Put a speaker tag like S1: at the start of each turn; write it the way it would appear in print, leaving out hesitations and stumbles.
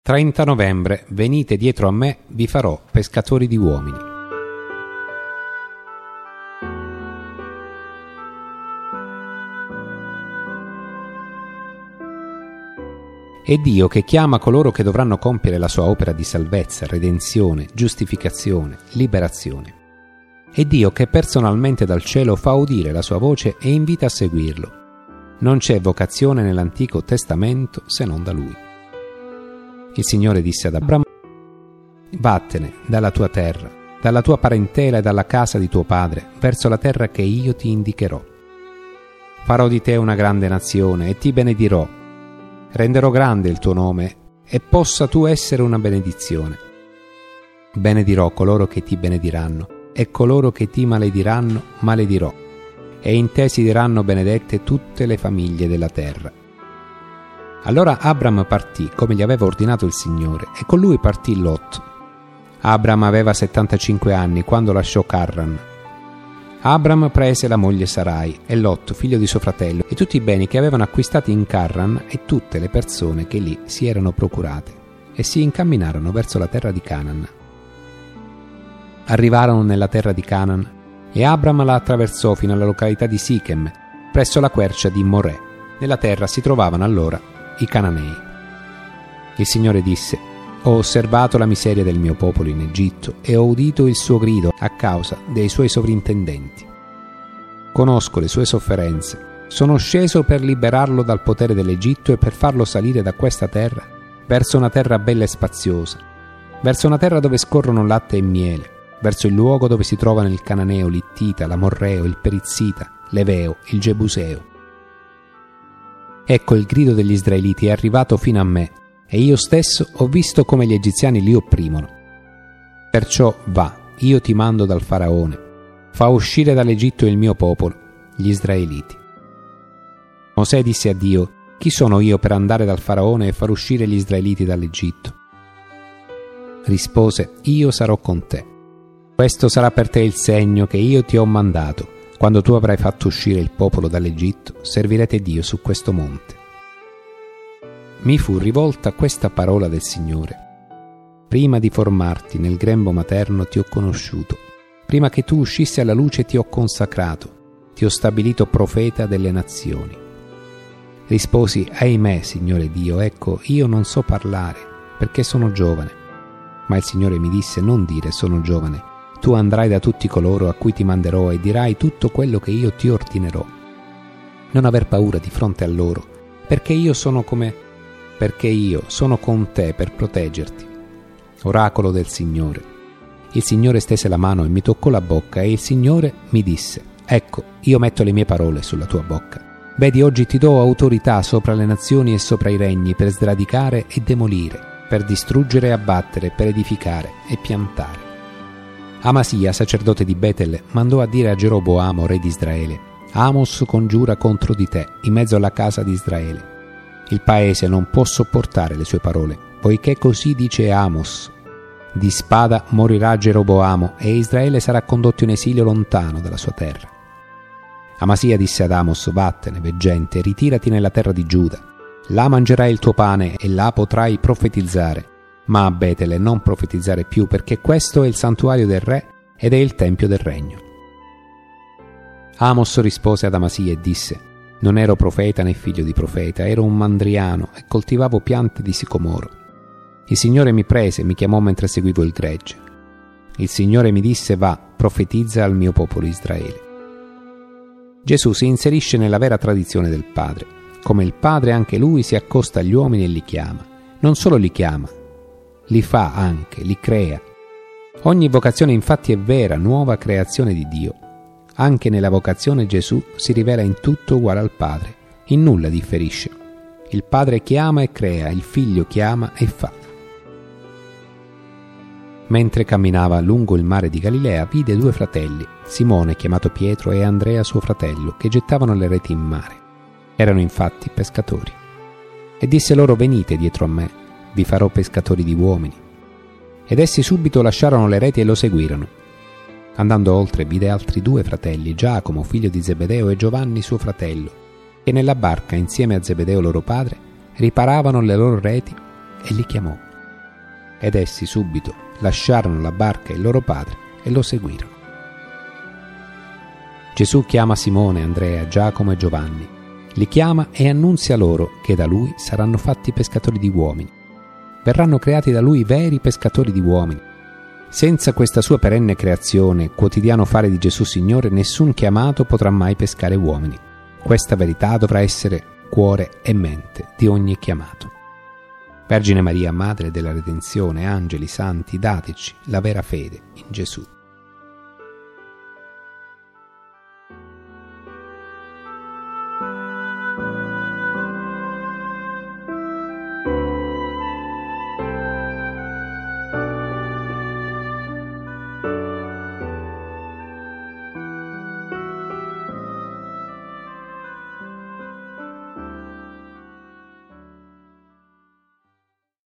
S1: 30 novembre, venite dietro a me, vi farò pescatori di uomini. È Dio che chiama coloro che dovranno compiere la sua opera di salvezza, redenzione, giustificazione, liberazione. È Dio che personalmente dal cielo fa udire la sua voce e invita a seguirlo. Non c'è vocazione nell'Antico Testamento se non da Lui. Il Signore disse ad Abram: vattene dalla tua terra, dalla tua parentela e dalla casa di tuo padre, verso la terra che io ti indicherò. Farò di te una grande nazione e ti benedirò. Renderò grande il tuo nome e possa tu essere una benedizione. Benedirò coloro che ti benediranno e coloro che ti malediranno maledirò. E in te si diranno benedette tutte le famiglie della terra. Allora Abram partì come gli aveva ordinato il Signore, e con lui partì Lot. Abram aveva 75 anni quando lasciò Carran. Abram prese la moglie Sarai e Lot, figlio di suo fratello, e tutti i beni che avevano acquistati in Carran e tutte le persone che lì si erano procurate, e si incamminarono verso la terra di Canaan. Arrivarono nella terra di Canaan, e Abram la attraversò fino alla località di Sichem, presso la quercia di Morè. Nella terra si trovavano allora i Cananei. Il Signore disse: ho osservato la miseria del mio popolo in Egitto e ho udito il suo grido a causa dei suoi sovrintendenti. Conosco le sue sofferenze. Sono sceso per liberarlo dal potere dell'Egitto e per farlo salire da questa terra verso una terra bella e spaziosa, verso una terra dove scorrono latte e miele, verso il luogo dove si trovano il Cananeo, l'Ittita, l'Amorreo, il Perizzita, l'Eveo, il Gebuseo. Ecco, il grido degli Israeliti è arrivato fino a me, e io stesso ho visto come gli egiziani li opprimono. Perciò va, io ti mando dal Faraone, fa uscire dall'Egitto il mio popolo, gli Israeliti. Mosè disse a Dio: chi sono io per andare dal Faraone e far uscire gli Israeliti dall'Egitto? Rispose: io sarò con te. Questo sarà per te il segno che io ti ho mandato. Quando tu avrai fatto uscire il popolo dall'Egitto, servirete Dio su questo monte. Mi fu rivolta questa parola del Signore: prima di formarti nel grembo materno ti ho conosciuto, prima che tu uscissi alla luce ti ho consacrato, ti ho stabilito profeta delle nazioni. Risposi: ahimè, Signore Dio, ecco, io non so parlare, perché sono giovane. Ma il Signore mi disse: non dire sono giovane. Tu andrai da tutti coloro a cui ti manderò e dirai tutto quello che io ti ordinerò. Non aver paura di fronte a loro, perché io sono con te per proteggerti. Oracolo del Signore. Il Signore stese la mano e mi toccò la bocca, e il Signore mi disse: ecco, io metto le mie parole sulla tua bocca. Vedi, oggi ti do autorità sopra le nazioni e sopra i regni, per sradicare e demolire, per distruggere e abbattere, per edificare e piantare. Amasia, sacerdote di Betel, mandò a dire a Geroboamo, re di Israele: Amos congiura contro di te, in mezzo alla casa di Israele. Il paese non può sopportare le sue parole, poiché così dice Amos: di spada morirà Geroboamo, e Israele sarà condotto in esilio lontano dalla sua terra. Amasia disse ad Amos: vattene, veggente, ritirati nella terra di Giuda. Là mangerai il tuo pane e là potrai profetizzare. Ma a Betel non profetizzare più, perché questo è il santuario del re ed è il tempio del regno. Amos rispose ad Amasia e disse: non ero profeta né figlio di profeta, ero un mandriano e coltivavo piante di sicomoro. Il Signore mi prese e mi chiamò mentre seguivo il gregge. Il Signore mi disse: va, profetizza al mio popolo Israele. Gesù si inserisce nella vera tradizione del Padre. Come il Padre, anche Lui si accosta agli uomini e li chiama. Non solo li chiama, li fa anche, li crea. Ogni vocazione infatti è vera, nuova creazione di Dio. Anche nella vocazione Gesù si rivela in tutto uguale al Padre, in nulla differisce. Il Padre chiama e crea, il Figlio chiama e fa. Mentre camminava lungo il mare di Galilea, vide due fratelli, Simone chiamato Pietro e Andrea suo fratello, che gettavano le reti in mare. Erano infatti pescatori. E disse loro: venite dietro a me, vi farò pescatori di uomini. Ed essi subito lasciarono le reti e lo seguirono. Andando oltre vide altri due fratelli, Giacomo figlio di Zebedeo e Giovanni suo fratello, che nella barca insieme a Zebedeo loro padre riparavano le loro reti, e li chiamò. ed essi subito lasciarono la barca e il loro padre e lo seguirono. Gesù chiama Simone, Andrea, Giacomo e Giovanni. Li chiama e annunzia loro che da lui saranno fatti pescatori di uomini. Verranno creati da lui veri pescatori di uomini. Senza questa sua perenne creazione, quotidiano fare di Gesù Signore, nessun chiamato potrà mai pescare uomini. Questa verità dovrà essere cuore e mente di ogni chiamato. Vergine Maria, Madre della Redenzione, angeli, santi, dateci la vera fede in Gesù.